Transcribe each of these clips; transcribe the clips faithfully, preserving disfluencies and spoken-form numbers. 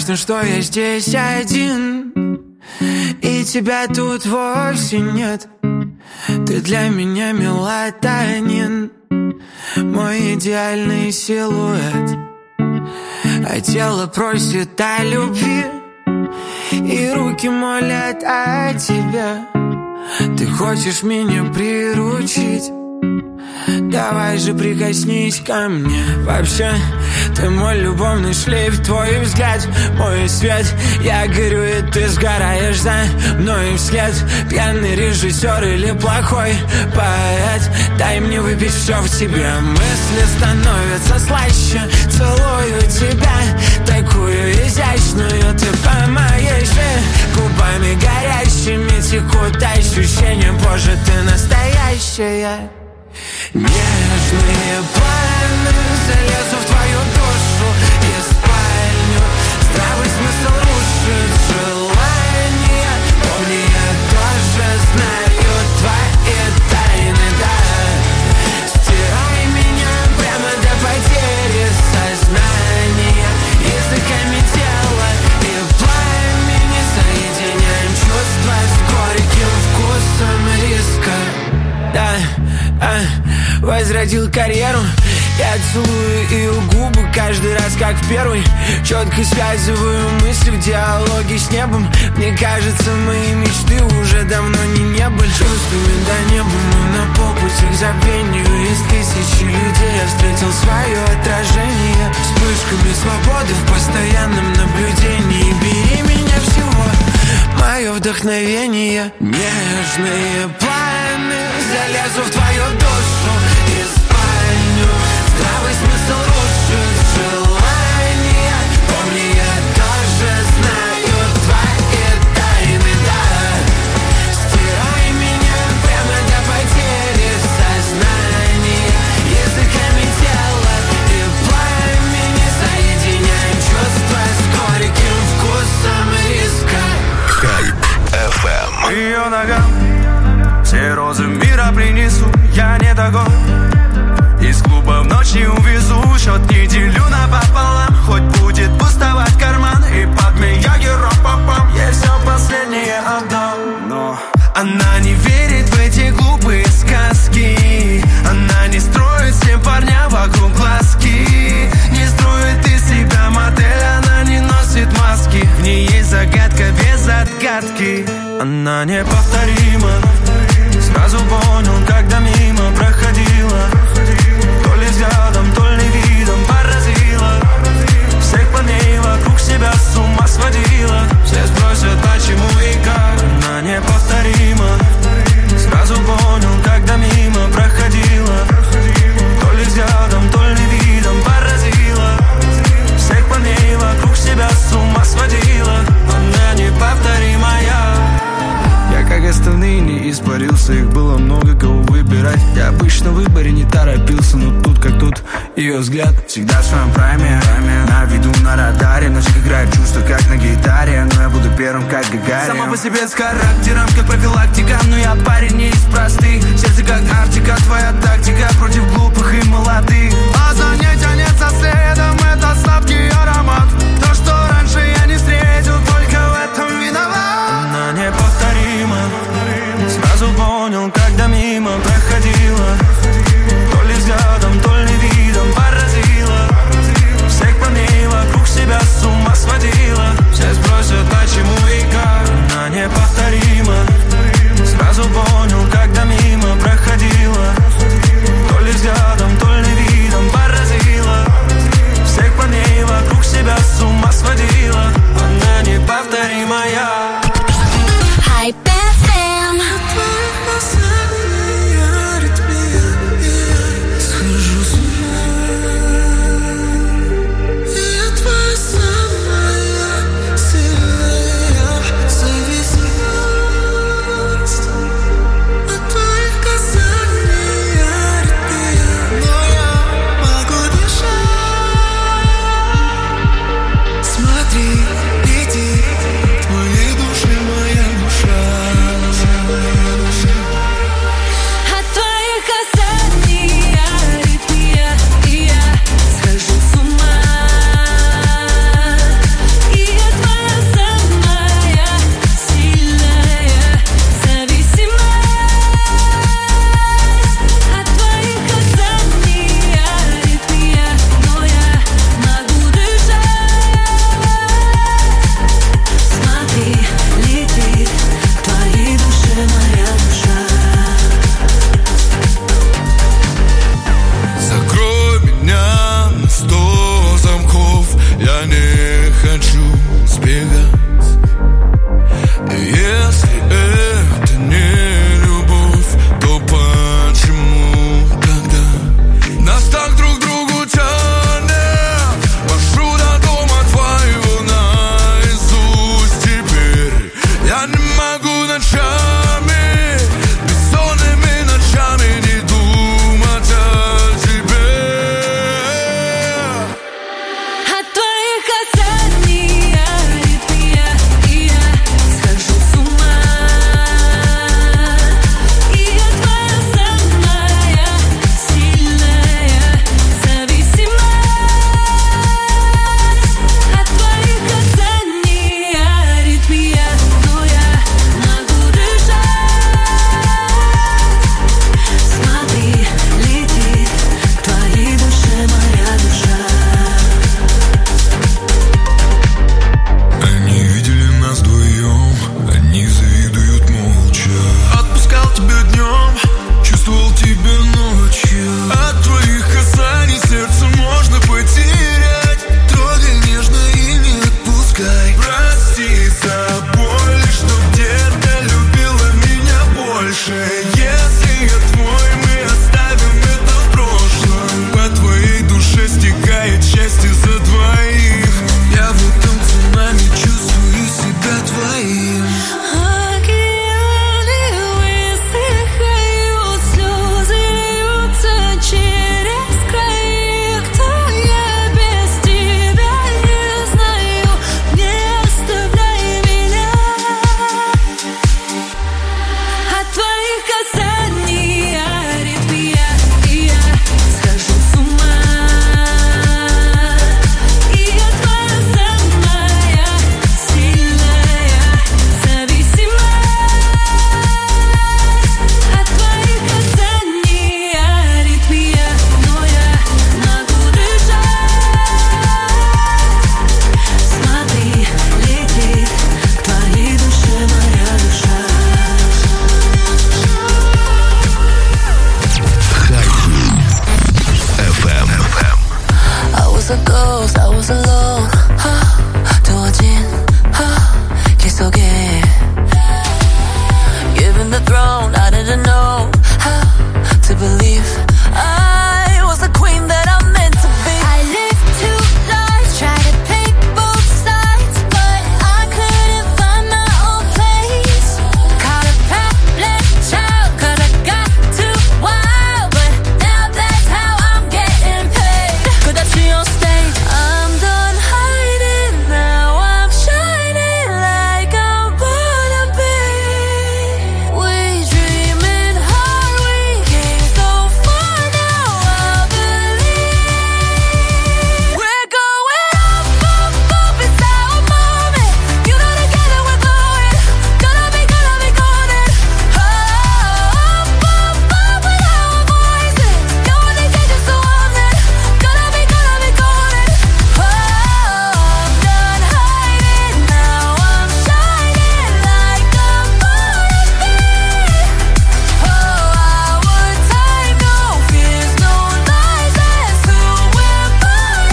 Грустно, что я здесь один, и тебя тут вовсе нет. Ты для меня мелатонин, мой идеальный силуэт. А тело просит о любви, и руки молят о тебе. Ты хочешь меня приручить? Давай же прикоснись ко мне. Вообще, ты мой любовный шлейф, твой взгляд, мой свет. Я горю, и ты сгораешь за мной вслед. Пьяный режиссер или плохой поэт, дай мне выпить все в тебе. Мысли становятся слаще, целую тебя, такую изящную. Ты по моей шее, губами горящими текут ощущения. Боже, ты настоящая. Нежные планы, залезу в твою душу и спальню. Здравый смысл рушит желание. Помни, я тоже знаю твои тайны, да. Стирай меня прямо до потери сознания. Языками тела и пламени соединяем чувства с горьким вкусом риска. Да, а, возродил карьеру. Я целую ее губы каждый раз, как в первый. Четко связываю мысли в диалоге с небом. Мне кажется, мои мечты уже давно не небо. Чувствами до неба мы на полпути к забвению. Из тысячи людей я встретил свое отражение. Вспышками свободы в постоянном наблюдении. Бери меня всего, мое вдохновение. Нежные планы, залезу в твою душу и спальню. Здравый смысл рушит желание. Помни, я тоже знаю твои тайны, да. Стирай меня прямо до потери сознания. Языками тела и пламени соединяем чувства с горьким вкусом риска. Хайп эф эм. Ее ногам все розы мира принесу, я не догон. Из клуба в ночь не увезу, счет не делю напополам. Хоть будет пустовать карман, и под Мияги рок-попам ей все последнее отдам. Но она не верит в эти глупые сказки. Она не строит всем парням вокруг глазки. Не строит из себя модель, она не носит маски. В ней есть загадка без отгадки. Она неповторима. Сразу понял, когда мимо проходила. То ли взглядом, то ли видом поразила. Всех парней вокруг себя с ума сводила. Все спросят, почему и как. Она неповторима. Сразу понял, когда мимо проходила. То ли взглядом, то ли видом поразила. Всех парней вокруг себя с ума сводила. Она неповторимая. Я, как остальные, не испарился. Их было много, кого выбирать. Я обычно в выборе не торопился, но тут как тут. Ее взгляд всегда в своем прайме. На виду, на радаре. Ночь играет чувства, как на гитаре. Но я буду первым, как Гагарин. Сама по себе с характером, как профилактика. Но я парень не из простых. Сердце как Арктика, твоя тактика против глупых и молодых. А за ней тянется следом этот сладкий аромат. То, что раньше я не встретил, только в этом виноват. Она неповторима. Сразу понял, когда мимо проходила. То ли взглядом, то ли видом поразила. Всех парней вокруг себя с ума сводила. Все спросят, почему и как. Она неповторима. Сразу понял, когда мимо проходила. То ли взглядом, то ли видом поразила. Всех парней вокруг себя с ума сводила. Она неповторимая. Хайп эф эм. дальше. Если я твой, мы оставим это в прошлом. По твоей душе стекает счастье за двоих. Я в этом цунами чувствую себя твоим. Океаны высыхают, слезы льются через край. Кто я без тебя, не знаю, не оставляй меня. От твоих касаний аритмия, и я схожу с ума. И я твоя самая сильная зависимость. От твоих касаний аритмия, но я могу дышать. Смотри, летит к твоей душе моя душа. эф эм. I was a ghost, I was alone. 하, 두어진 하, 길 속에 Given the throne, I didn't know how to believe I was the queen that I'm meant to be. I lived two lives, tried to pick both sides, but I couldn't find my own place. Caught a path-less child, cause I got too wild, but now that's how I'm getting paid. 끝없이 on stage, I'm done hiding, now I'm shining like I'm born to be. We dreaming hard, we came so far, now I believe. We're going up, up, up, it's our moment. You know together we're going, gonna be, gonna be golden. Oh, up, up, up with our voices. You only get just so I'm there, gonna be, gonna be golden. Oh, I'm done hiding, now I'm shining like I'm born to be. Oh, our time, no fears, no lies, that's who we're born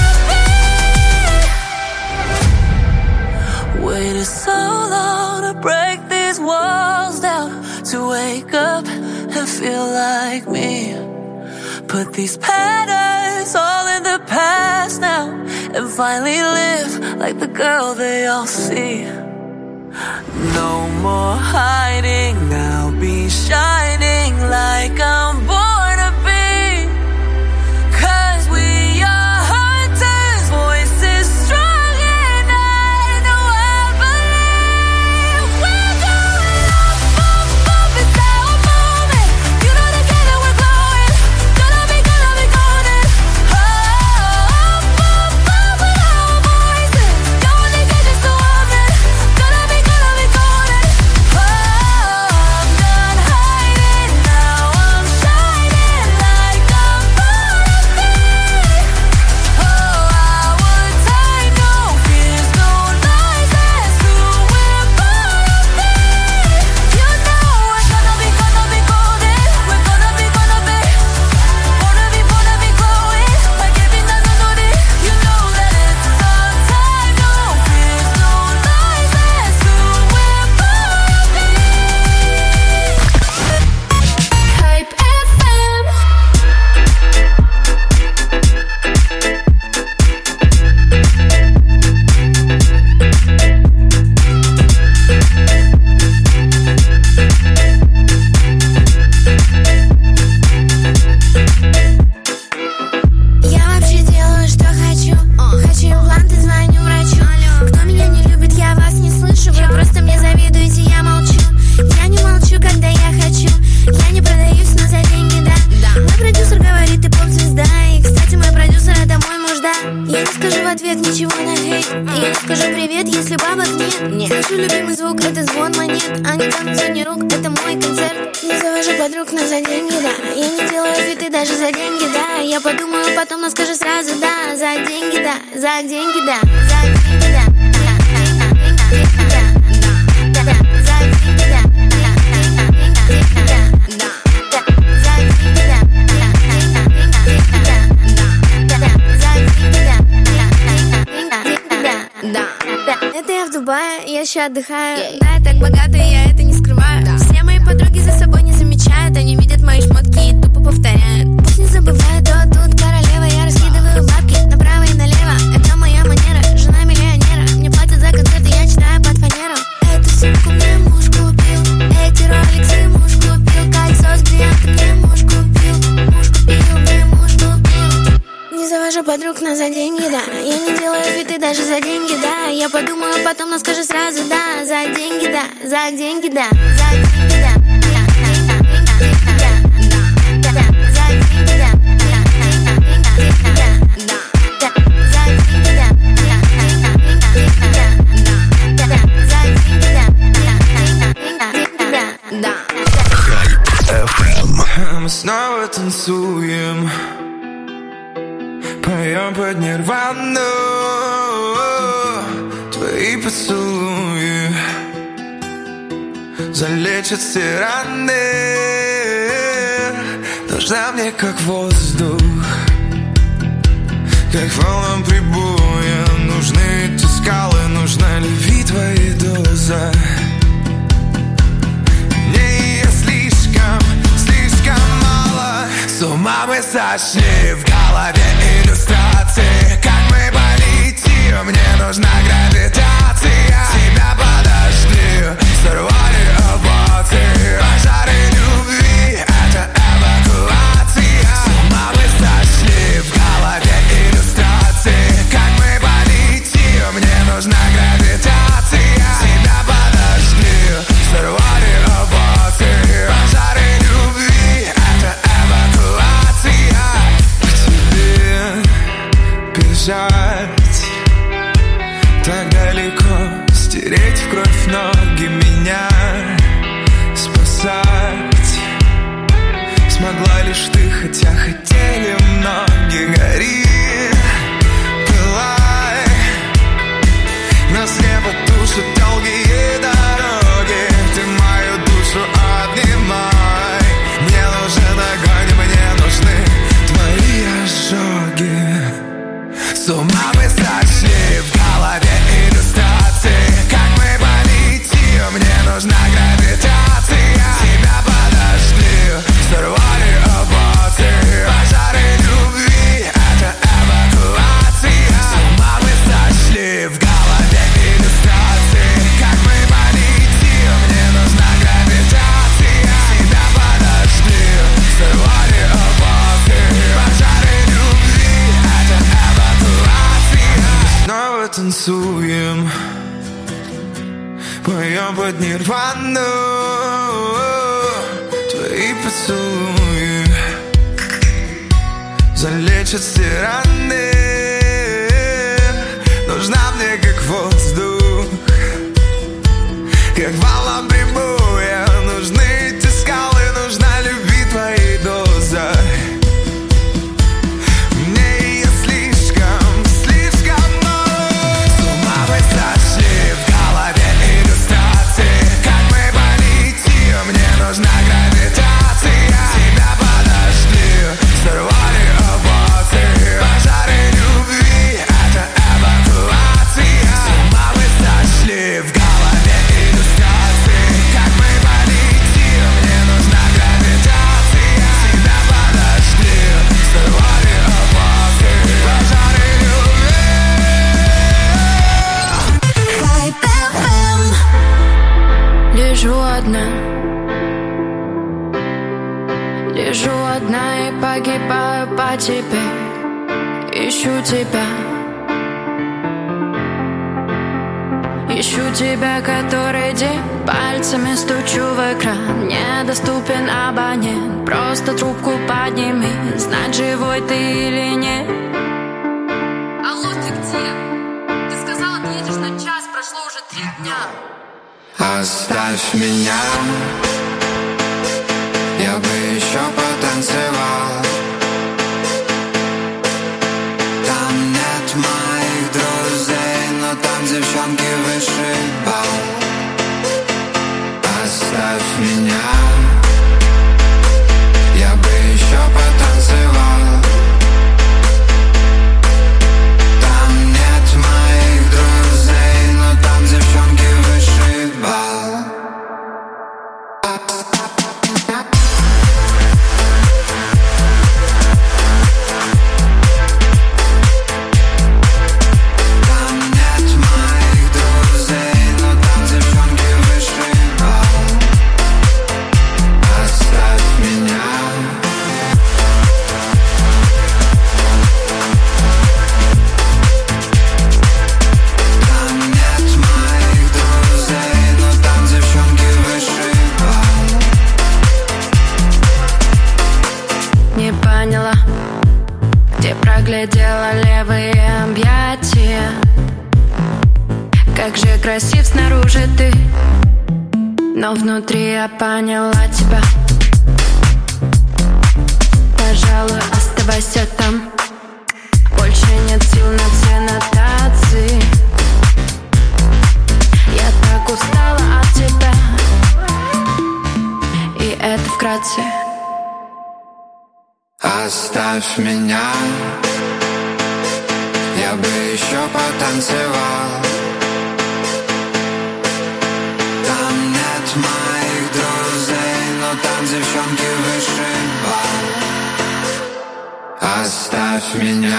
to be. Waited so long to break these walls down, to wake up and feel like me. Put these patterns all in the past now, and finally live like the girl they all see. No more hiding, I'll be shining like I'm born to be. Cause we are hunters, voices strong, and I know I believe. We're going up, up, up, it's our moment. You know together we're glowing, gonna be, gonna be golden. Oh, up, up, up with our voices. You only get just so I'm there, gonna be, gonna be golden. Oh, I'm done hiding, now I'm shining like I'm born to be. Oh, our time, no fears, no lies, that's who we're born to be. You know we're gonna be, gonna be golden. We're gonna be, gonna be, wanna be, wanna be glowing like every night I know it. You know that it's our time, no fears, no lies, that's who we're born to be. Hype эф эм. Я вообще делаю, что хочу. Хочу импланты, звоню врачу. Кто меня не любит, я вас не слышу. Вы просто мне завидуете, я молчу. Я не молчу, когда я хочу. Я не продаюсь, но за деньги, да. Мой продюсер говорит, ты поп-звезда. И, кстати, мой продюсер — это мой муж, да. Я не скажу в ответ ничего на хейт. Я не скажу привет, если бабок нет. Слышу любимый звук, это звон монет. А не танцы, не рук, это мой концерт. Не завожу подруг, но за деньги, да. Я не делаю фиты даже за деньги, да. Я подумаю потом, но скажу сразу, да. За деньги, да, за деньги, да. За деньги, да. За деньги, да. Это я в Дубае, я еще отдыхаю. Да, я так богата, я это не скрываю. Все мои подруги за собой не замечают. подруг, но за деньги, да. Я не делаю фиты даже за деньги, да. Я подумаю потом, но скажу сразу, да. За деньги, да, за деньги, да. За деньги, да. Мы снова танцуем, поем под нирвану. Твои поцелуи залечат все раны. Нужна мне как воздух, как волнам прибоя. Нужны эти скалы, нужна любви твоя доза. С ума мы сошли, в голове иллюстрации. Как мы полетим, мне нужна гравитация. Тебя подожди, сорвали апатии. Пожары любви, это эвакуация. С ума мы сошли, в голове иллюстрации. Как мы полетим, мне нужна гравитация. Тебя подожди, сорвали апатии. Пожары любви, это бежать так далеко, стереть в кровь ноги, меня спасать смогла лишь ты, хотя хотели многие. Гори, пылай, нас слепо тушат долгие дороги. Ты мою душу обнимай. Мне нужен огонь, мне нужны твои ожоги. С ума мы сошли, в голове иллюстрации. Как мы полетим, мне нужна гравитация. Тебя подожди, сорвали апатии. Пожары любви, это эвакуация. С ума мы сошли, в голове иллюстрации. Как мы полетим, мне нужна гравитация. Тебя подожди, сорвали апатии. Пожары любви, это эвакуация. Снова танцуем, поем под нирвану. Твои поцелуи залечат все раны. Нужна мне как воздух, как волна прибоя. Нужны эти скалы, нужна любви твоей доза. Нужна гравитация. Тебя подожди, сорвали апатии. Пожары любви, это эвакуация. С ума мы сошли, в голове иллюстрации. Как мы полетим, мне нужна гравитация. Тебя подожди, сорвали апатии. Пожары любви. Лежу одна, лежу одна и погибаю по тебе. Ищу тебя, ищу тебя который день. Пальцами стучу в экран, недоступен абонент. Просто трубку подними, знать, живой ты или нет. Алло, ты где? Ты сказал, отъедешь на час, прошло уже три дня. Оставь меня, я бы еще потанцевал. Там нет моих друзей, но там девчонки выше бал. Оставь меня, я бы еще потанцевал. Там нет моих друзей, но там девчонки выше бал. оглядела левые объятия. Как же красив снаружи ты, но внутри я поняла тебя. Пожалуй, оставайся там. Больше нет сил на все нотации. Я так устала от тебя. И это вкратце. Оставь меня, я бы еще потанцевал. Там нет моих друзей, но там девчонки выше бал. Оставь меня.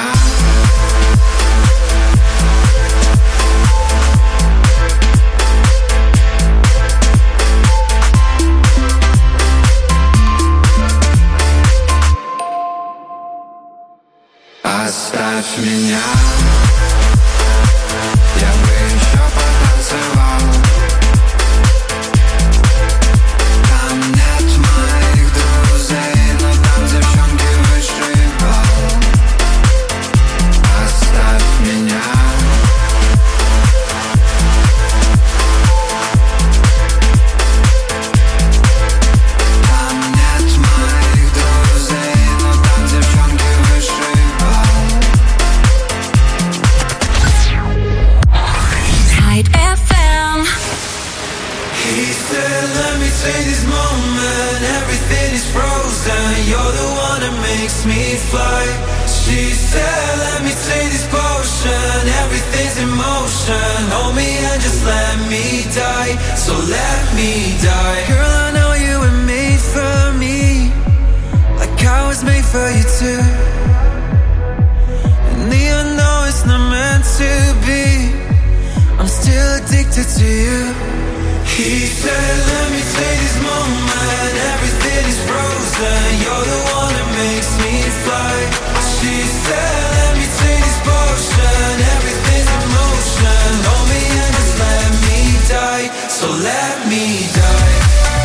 Оставь меня, я бы еще потанцевал. Там нет моих друзей, но там девчонки выше бал. Оставь меня. Там нет моих друзей, но там девчонки выше бал. He said, let me take this moment, everything is frozen. You're the one that makes me fly. She said, let me take this potion, everything's in motion. Hold me and just let me die, so let me die. Girl, I know you were made for me, like I was made for you too. And even though it's not meant to be, I'm still addicted to you. He said, let me take this moment, everything is frozen. You're the one that makes me fly. She said, let me take this potion, everything's in motion. Hold me and just let me die, so let me die.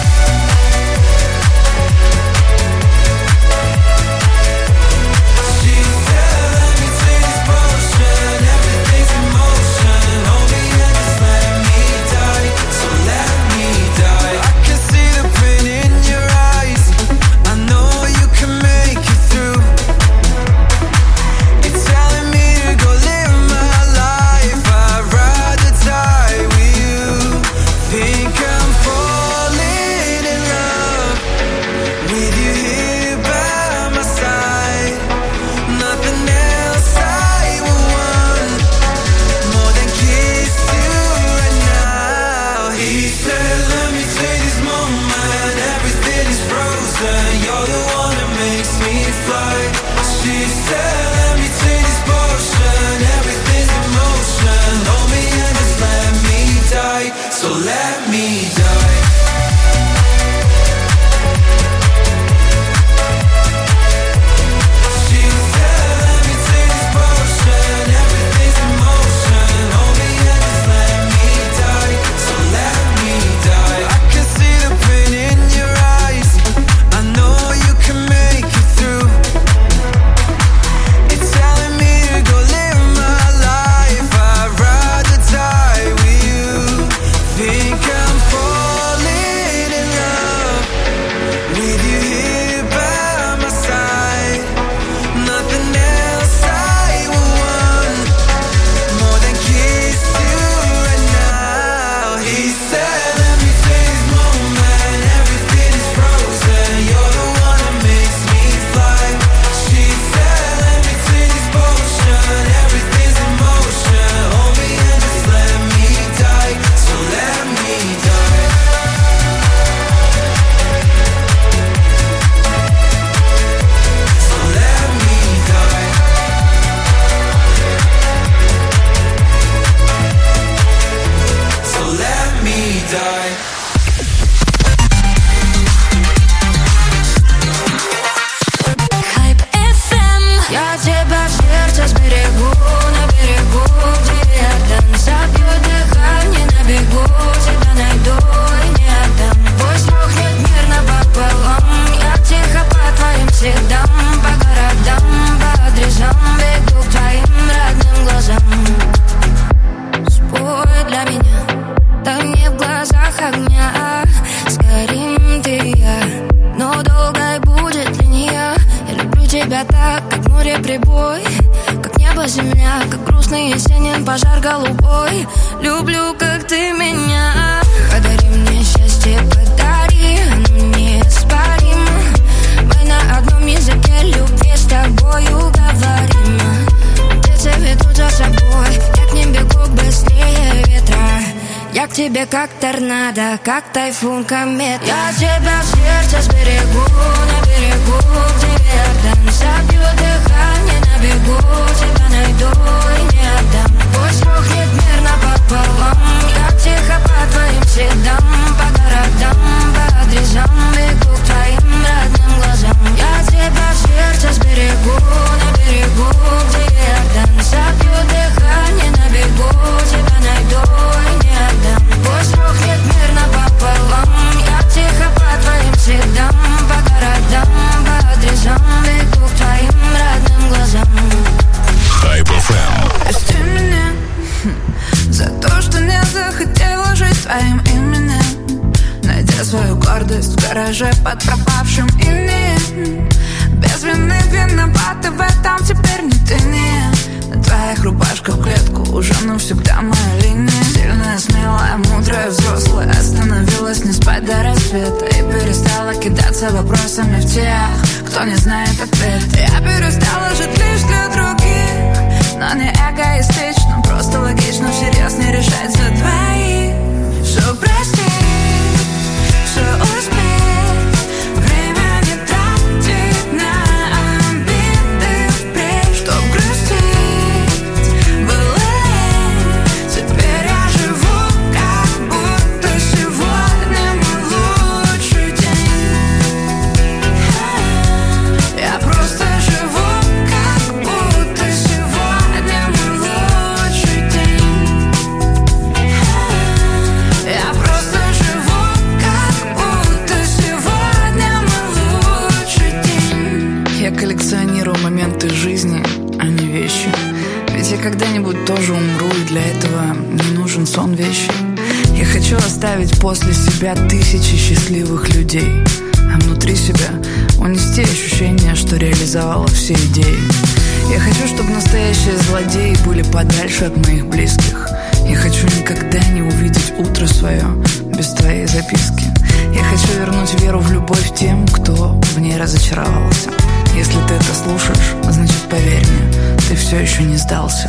She said, let me take this potion, everything's in motion. Hold me and just let me die, so let me die. I can see the pain in your eyes, I know you can make it through. You're telling me to go live my life, I'd rather die with you. Think I'm falling in love with you here by my side. Nothing else I would want more than kiss you right now. He said, let me take this moment, everything is frozen. You're the one that makes me fly. She said, let me take this potion, everything's in motion. Hold me and just let me die, so let me die. She said, let me take this potion, everything's in motion. Hold me and just let me die, so let me die. I can see the pain in your eyes, I know you can make it through. так, как море прибой, как небо земля, как грустный осенний пожар голубой. Люблю, как ты меня. Подари мне счастье, подари, оно неоспоримо. Мы на одном языке любви с тобою говорим. Птицы ведут за собой, я к ним бегу быстрее ветра. Я к тебе как торнадо, как тайфун, комета. Я тебя в сердце сберегу, на берегу, где Иордан. Забью дыхание на бегу, тебя найду и не отдам. Пусть рухнет мир напополам, я тихо по твоим следам, по городам, по адресам бегу к твоим родным глазам. Я тебя в сердце сберегу, на берегу, где Иордан. Забью дыхание на бегу, тебя найду и не отдам. Пусть рухнет мир напополам, я тихо по твоим следам, по городам, по адресам бегу к твоим родным глазам. Хайп эф эм. Прости меня за то, что не захотела жить твоим именем, найдя свою гордость в гараже под пропавшим именем. Без вины виновата в этом теперь не ты, не я. На твоих рубашках в клетку уже навсегда моя линия. Сильная, смелая, мудрая, взрослая, остановилась не спать до рассвета и перестала кидаться вопросами в тех, кто не знает ответ. Я перестала жить лишь для других, но не эгоистично, просто логично всерьез не решать за двоих. Все прости, все успеть, время не тратить на обиды впредь, чтоб грустить было лень. Теперь я живу, как будто сегодня мой лучший день. Я просто живу, как будто сегодня мой лучший день. Я просто живу, как будто сегодня мой лучший день. Я коллекционирую моменты жизни, а не вещи. Ведь я когда-нибудь тоже умру, и для этого не нужен сон вещи. Я хочу оставить после себя тысячи счастливых людей, а внутри себя унести ощущение, что реализовала все идеи. Я хочу, чтобы настоящие злодеи были подальше от моих близких. Я хочу никогда не увидеть утро свое без твоей записки. Я хочу вернуть веру в любовь тем, кто в ней разочаровался. Если ты это слушаешь, значит, поверь мне, ты все еще не сдался.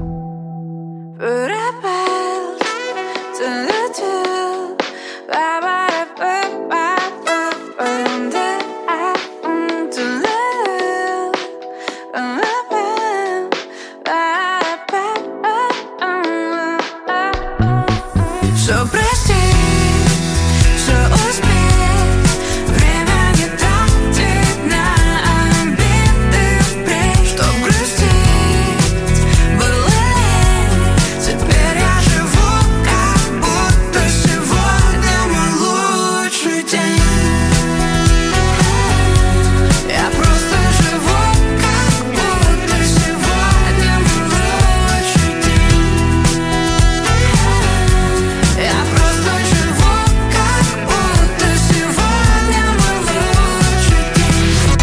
Все прости, все успеть, время не тратить на обиды впредь, чтоб грустить было лень. Теперь я живу, как будто сегодня мой лучший день. Я просто живу, как будто сегодня мой лучший день. Я просто живу, как будто сегодня мой лучший день.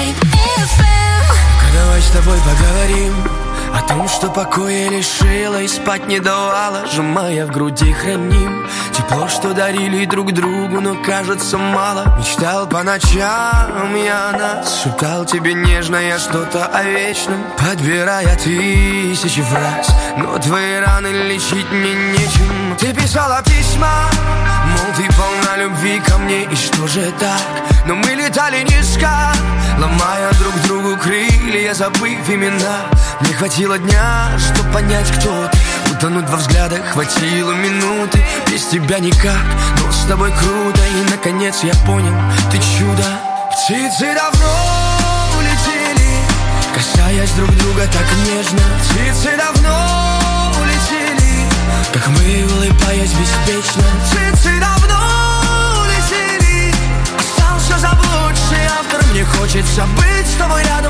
Давай с тобой поговорим о том, что покоя лишила и спать не давала, сжимая в груди храним тепло, что дарили друг другу, но кажется мало. Мечтал по ночам я о нас, шептал тебе нежно я что-то о вечном, подбирая тысячи фраз, но твои раны лечить мне нечем. Ты писала письма, мол, ты полна любви ко мне, и что же так? Но мы летали низко, ломая друг другу крылья, забыв имена. Мне хватило дня, чтоб понять, кто ты. Утонуть во взглядах хватило минуты. Без тебя никак, но с тобой круто. И наконец я понял, ты чудо. Птицы давно улетели, касаясь друг друга так нежно. Птицы давно улетели, как мы, улыбаясь беспечно. Птицы давно улетели, остался заблудший автор. Мне хочется быть с тобой рядом и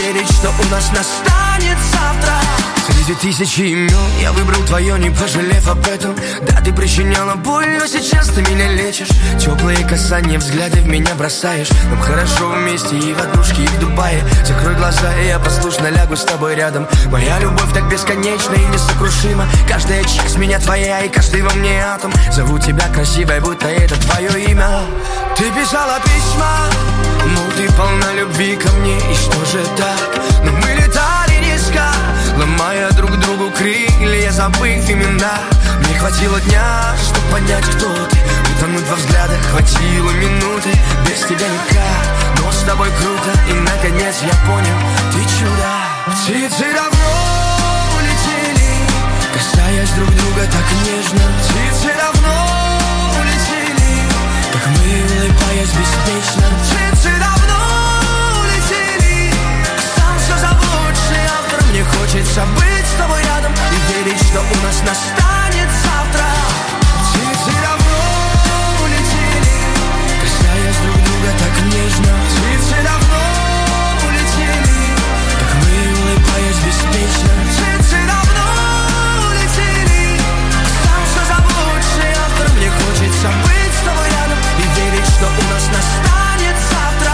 верить, что у нас настанет завтра. Среди тысячи имен я выбрал твое, не пожалев об этом. Да, ты причиняла боль, но сейчас ты меня лечишь. Теплые касания, взгляды в меня бросаешь. Нам хорошо вместе и в однушке, и в Дубае. Закрой глаза, и я послушно лягу с тобой рядом. Моя любовь так бесконечна и несокрушима. Каждая чик с меня твоя, и каждый во мне атом. Зову тебя красивой, будто это твое имя. Ты писала письма, мол, ты полна любви ко мне. И что же так? Но мы летали низко, ломая друг другу крылья, забыв имена. Мне хватило дня, чтобы понять, кто ты. Утонуть во взглядах хватило минуты. Без тебя никак, но с тобой круто. И наконец я понял, ты чудо. Птицы давно улетели, касаясь друг друга так нежно. Птицы давно улетели, как мы, улыбаясь беспечно. Птицы давно улетели, сам все заблудший автор. Мне хочется быть с тобой рядом и верить, что у нас настанет завтра. Птицы давно улетели, касаясь друг друга так нежно. Птицы давно улетели, как мы, улыбаясь беспечно. Птицы давно улетели, сам все заблудший автор. Мне хочется быть с тобой рядом и верить, что у нас настанет завтра.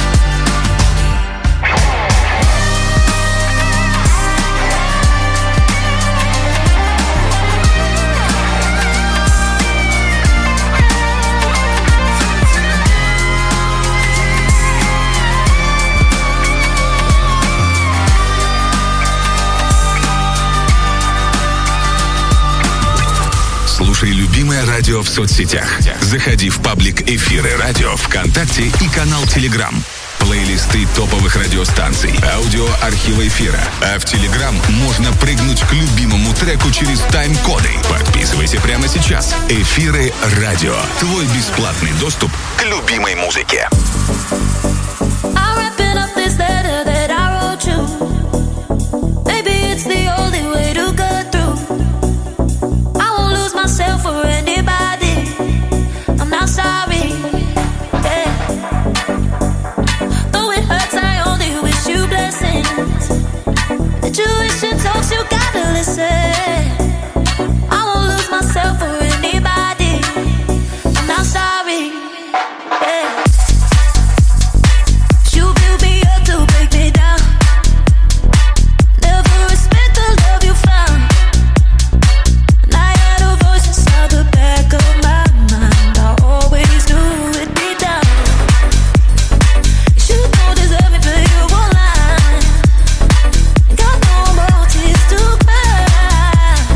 Слушай любимое радио в соцсетях. Заходи в паблик «Эфиры радио» ВКонтакте и канал Телеграм. Плейлисты топовых радиостанций, аудиоархивы эфира. А в Телеграм можно прыгнуть к любимому треку через тайм-коды. Подписывайся прямо сейчас. «Эфиры радио». Твой бесплатный доступ к любимой музыке. For anybody, I'm not sorry. Yeah. Though it hurts, I only wish you blessings. The tuition talks, you gotta listen. I won't lose myself for anybody. I'm not sorry. Yeah. You build me up to break me down. Never respect the love you found. The back of my mind, I always knew it'd be down. You don't deserve me, but you won't lie. Got no more tears to cry.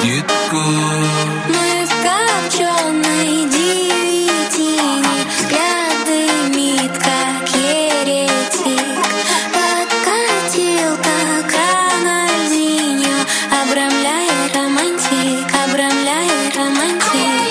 птитку. Мы в копченой девятине, взгляд дымит, как еретик. Подкатил, как Рональдиньо, обрамляя романтик, обрамляя романтик.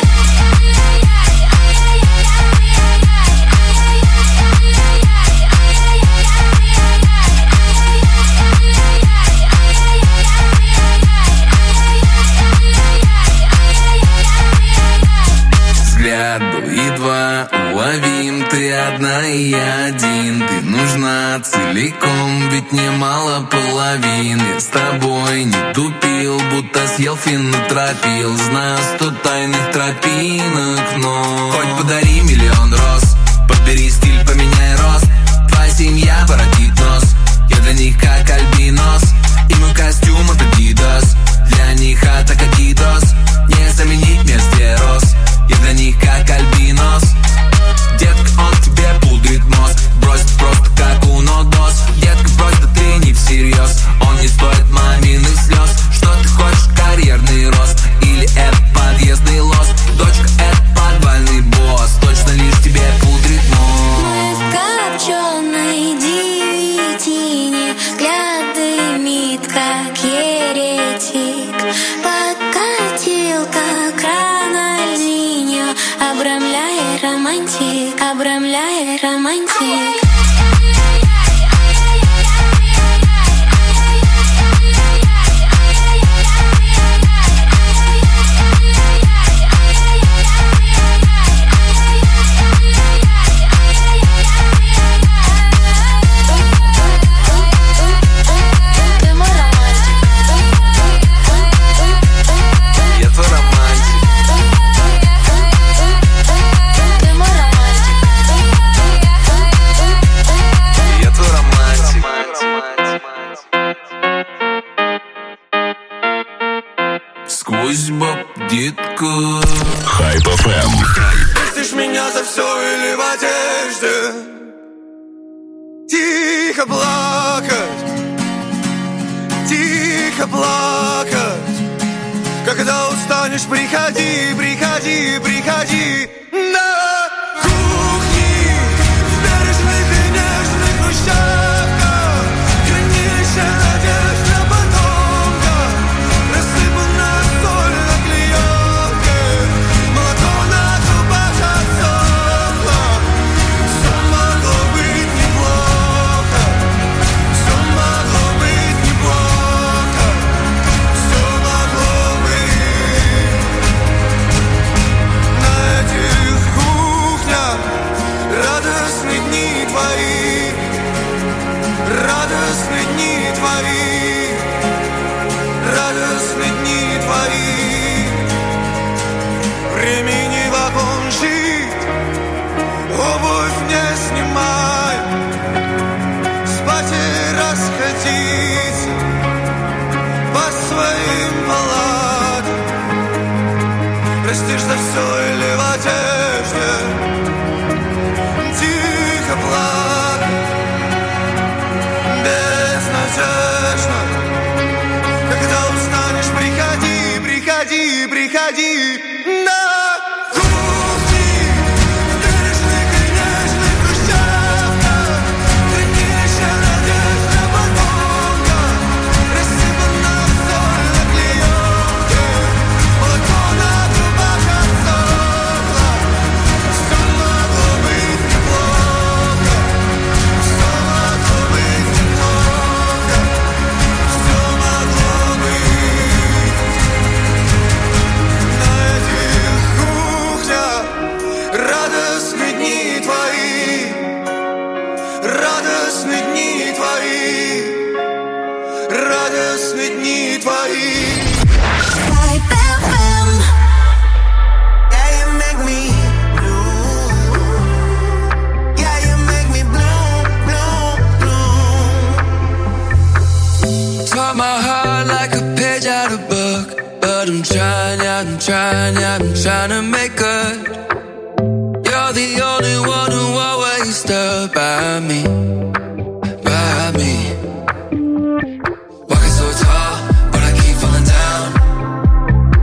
Взгляд был едва уловим, ты одна и я один. Ты нужна целиком, ведь немало половин. Я с тобой не тупил, будто съел фенотропил. Знаю сто тайных тропинок, но хоть подари миллион роз, подбери стиль, поменяй рост. Твоя семья воротит нос, я для них как альбинос. И мой костюм от Adidas, для них атака Дидос. Не заменить вместе роз, я для них как альбинос. Детка, он тебе пудрит мозг, бросит просто как унодос. Детка, брось, да ты не всерьез, он не стоит маминых слез. Что ты хочешь, карьерный рост или это подъездный лост? Дочка, это подвальный босс, точно лишь тебе пудрит мозг. Мы в копченой девятине, взгляд дымит, как еретик. Подкатил, как Рональдиньо, обрамляя романтик, обрамляя романтик. Сквозь баб детку. Хайп эф эм. Простишь меня за все или в одежде? Тихо плакать, тихо плакать. Когда устанешь, приходи, приходи, приходи на кухне, в бережных и нежных хрущевках. Хранилище надежд на потомках, рассыпанная соль на клеенке, молоко на трубах отсохло. Все могло быть неплохо, все могло быть неплохо, все могло быть. На этих кухнях радостные дни твои, радостные дни твои, радостные дни твои. Времени вагон жить, обувь не снимай, спать и расходиться по своим палатам. Простишь за все или в одежде? Тихо плакать, безнадежно. Когда устанешь, приходи, приходи, приходи на кухни, в бережных и нежных хрущевках. Хранилище надежд на потомках, рассыпанная соль на клеенке, молоко на трубах отсохло. Все могло быть неплохо, все могло быть неплохо, все могло быть. На этих кухнях радостные дни твои, радостные дни твои, радостные дни твои. Hype эф эм. Yeah, you make me blue. Yeah, you make me blue, blue, blue. Taught my heart like a page out of book, but I'm trying, yeah, I'm trying, yeah, I'm trying to make good. You're the only one who always stood by me, by me. Walking so tall, but I keep falling down.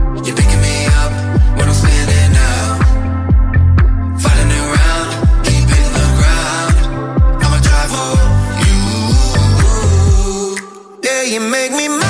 make me mine.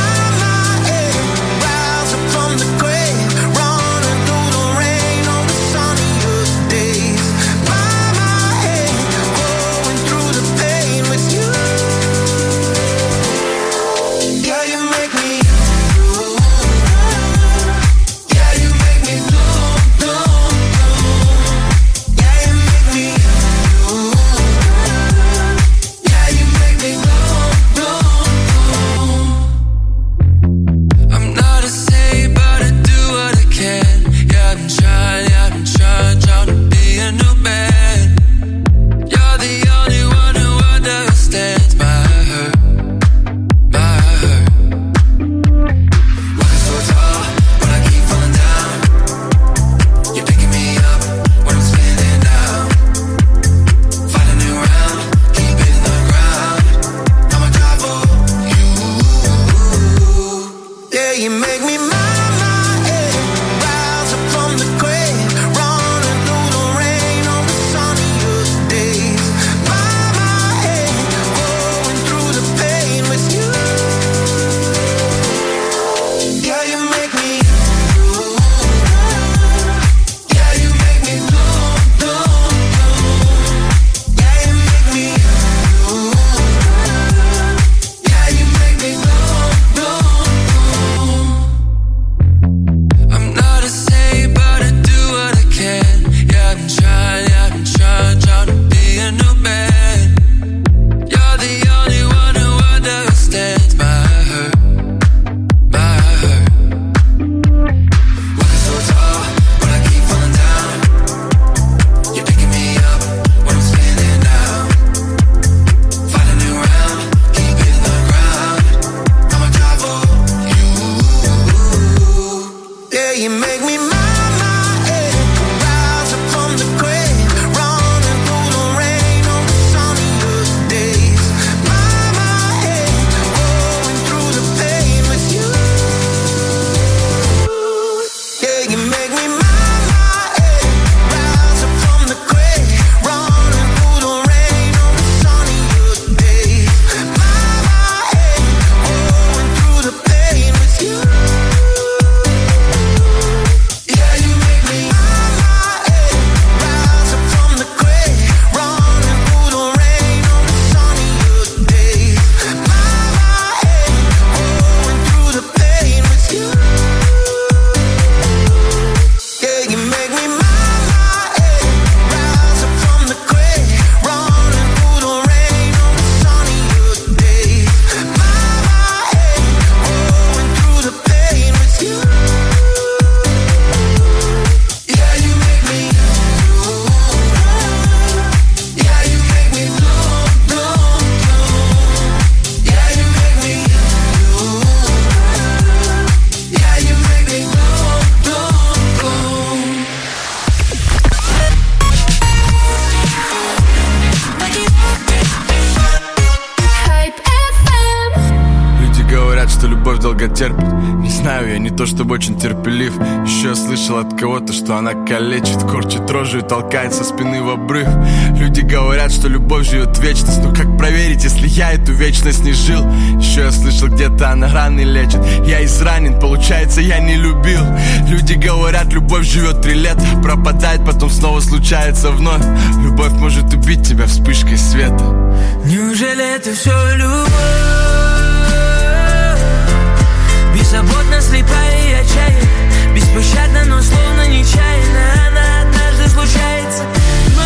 Терпит. Не знаю, я не то чтобы очень терпелив. Еще я слышал от кого-то, что она калечит, корчит рожу и толкает со спины в обрыв. Люди говорят, что любовь живет вечность. Но как проверить, если я эту вечность не жил? Еще я слышал, где-то она раны лечит. Я изранен, получается, я не любил. Люди говорят, любовь живет три лета, пропадает, потом снова случается вновь. Любовь может убить тебя вспышкой света. Неужели это все любовь? Беззаботно, слепая и отчаянна, беспощадна, но словно нечаянно. Она однажды случается. Но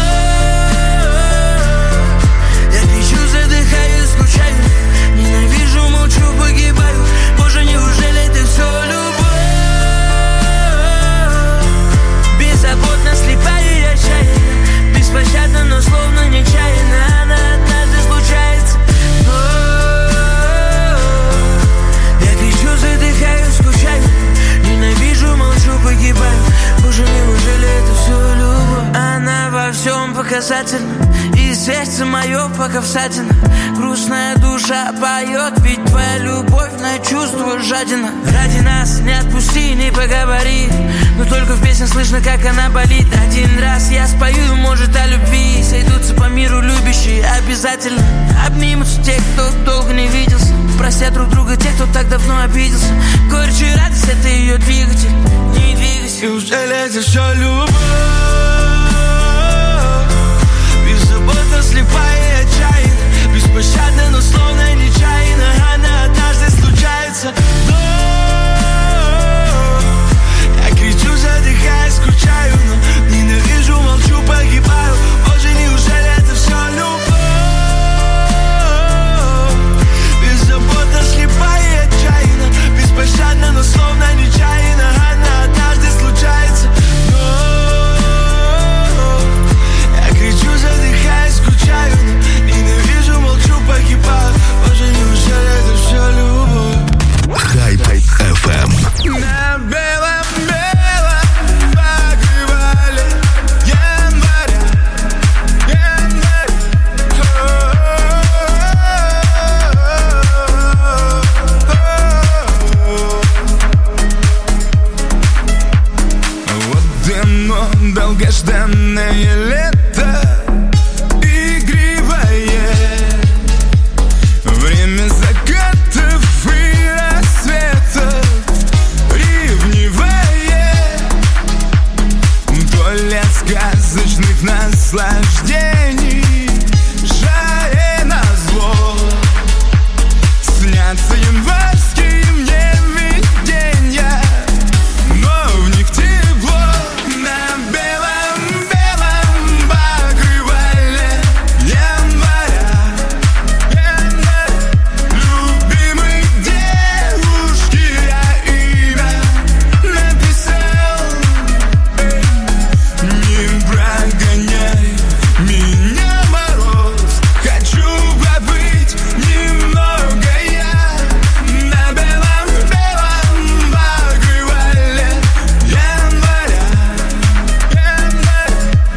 я кричу, задыхаюсь, скучаю, ненавижу, молчу, погибаю. Боже, неужели это все любовь? Беззаботно, слепая и отчаянна, беспощадна, но словно нечаянно. Она однажды случается. Но задыхаюсь, скучаю, ненавижу, молчу, погибаю. Боже, неужели это все любовь? Она во всем показательна, и сердце мое пока всадина. Грустная душа поет, ведь твоя любовь, но я чувствую его жадина. Ради нас не отпусти, не поговори, но только в песне слышно, как она болит. Один раз я спою, может, о любви. Сойдутся по миру любящие, обязательно обнимутся те, кто долго не виделся. Простят друг друга те, кто так давно обиделся. Горечь и радость — это ее двигатель. Не двигайся. Неужели это все любовь? Беззаботно, слепая и отчаянна, беспощадна, но словно нечаянно. Она однажды случается. Но я кричу, задыхаясь, скучаю, но ненавижу, молчу, погибаю. Боже, неужели это все любовь? Беззаботно, слепая и отчаянна, беспощадна, но словно нечаянно. Она однажды случается. Но я кричу, задыхаясь, скучаю, но ненавижу, молчу, погибаю. Боже, неужели это все любовь? Хайп эф эм. На белом, белом покрывале января, января. Вот оно, долгожданное лето, игривое, время закатов и рассветов, ревнивое, то ли от сказочных наслаждений, жаре назло, снятся январские мне видения, но в них тепло. На белом, белом покрывале января, января. Любимой девушке я имя написал. Не прогоняй меня, мороз, хочу побыть немного я. На белом, белом покрывале января, января.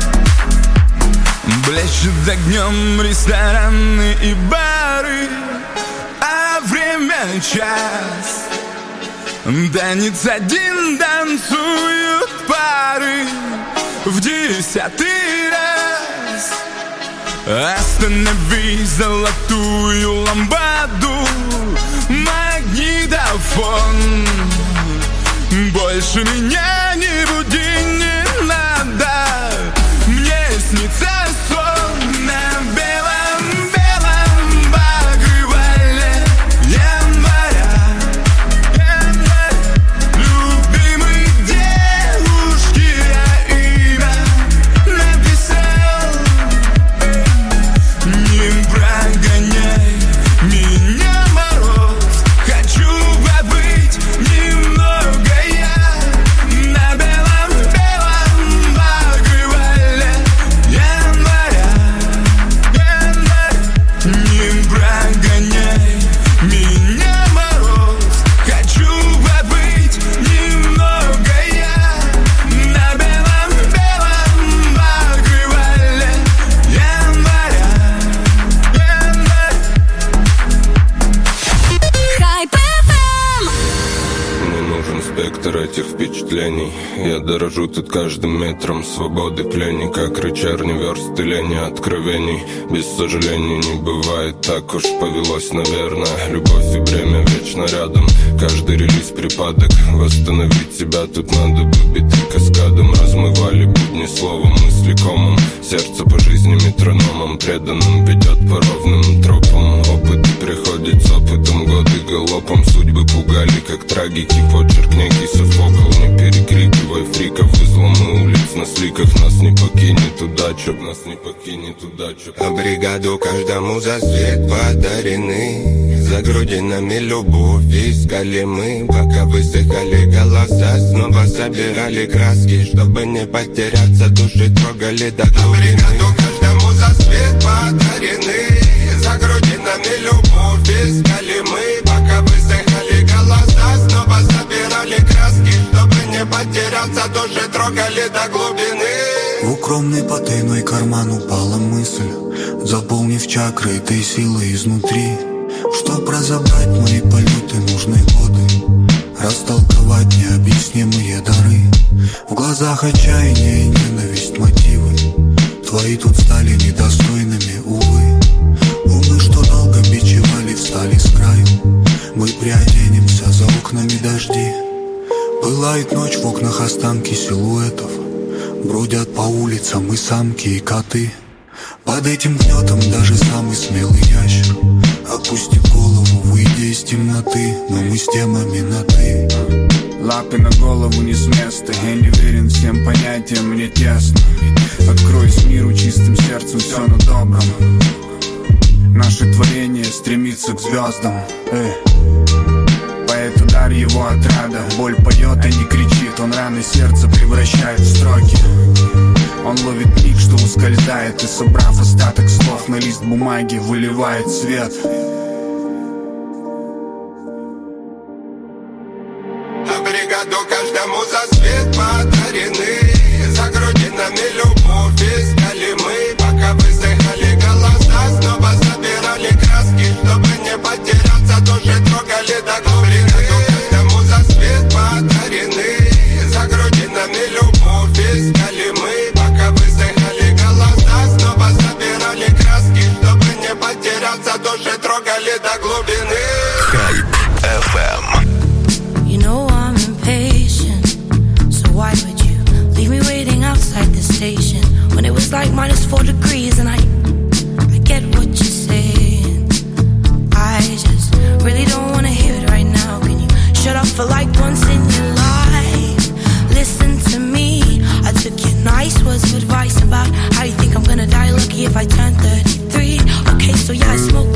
Блещут огнем рестораны и бары, а время час. Танец один, танцуют пары в десятый раз. Останови золотую ламбаду, магнитофон. Больше меня не буди, не надо, мне снится сон. На белом, белом покрывале января, января. Любимой девушке я имя написал. Не прогоняй меня, мороз, хочу побыть немного я. На белом, белом покрывале января, января. Не прогоняй меня, мороз, хочу побыть немного я. На белом, белом покрывале января, января. Хайп эф эм. Мне нужен спектр этих впечатлений. Я дорожу тут каждым метром свободы, пленник, как рычарни, версты лени, откровений. Без сожалений не бывает, так уж повелось, наверное. Любовь и время вечно рядом, каждый релиз припадок. Восстановить себя тут надо бы биты каскадом. Размывали будни словом, мысли комом. Сердце по жизни метрономом, преданным ведет по ровным тропам. Опыт приходит с опытом, годы галопом. Судьбы пугали, как трагики, почерк некий Софокл. Не перекрикивай фриков, изломы улиц на сликах. Нас не покинет удача, нас не покинет удача. А бригаду каждому за свет подарены. За грудинами любовь искали мы, пока высыхали голоса. Снова собирали краски, чтобы не потеряться, души трогали до глубины. А бригаду каждому за свет подарены. За грудинами любовь искали мы, пока высыхали голоса. Снова собирали краски, чтобы не потеряться, души трогали до глубины. В укромный потайной карман упала мысль, заполнив чакры этой силой изнутри. Чтоб разобрать мои полеты, нужны годы. глазах отчаяние и ненависть, мотивы твои тут стали недостойными, увы. Умы, что долго бичевали, встали с краю. Мы приоденемся, за окнами дожди. Пылает ночь, в окнах останки силуэтов. Бродят по улицам и самки, и коты. Под этим гнетом даже самый смелый ящер опустит голову, выйдя из темноты. Но мы с темами на «ты». Лапы на голову не с места. Я не верен всем понятиям, мне тесно. Откроюсь миру чистым сердцем, все на добром. Наше творение стремится к звездам. Эй. Поэт удар его отрада. Боль поет, а не кричит. Он раны сердца превращает в строки. Он ловит миг, что ускользает. И собрав остаток слов на лист бумаги, выливает свет. Каждому за свет подарены, за грудинами любовь искали мы. Пока высыхали голоса, снова забирали краски, чтобы не потеряться, тоже трогали до глубины. Каждому за свет подарены, за грудинами любовь искали мы. Пока высыхали голоса, снова забирали краски, чтобы не потеряться, тоже трогали до глубины. Хайп эф эм. You know I'm impatient, so why would you leave me waiting outside the station when it was like minus four degrees and I, I get what you're saying. I just really don't wanna hear it right now. Can you shut up for like once in your life? Listen to me. I took your nice words of advice about how you think I'm gonna die lucky if I turn thirty-three. Okay, so yeah, I smoke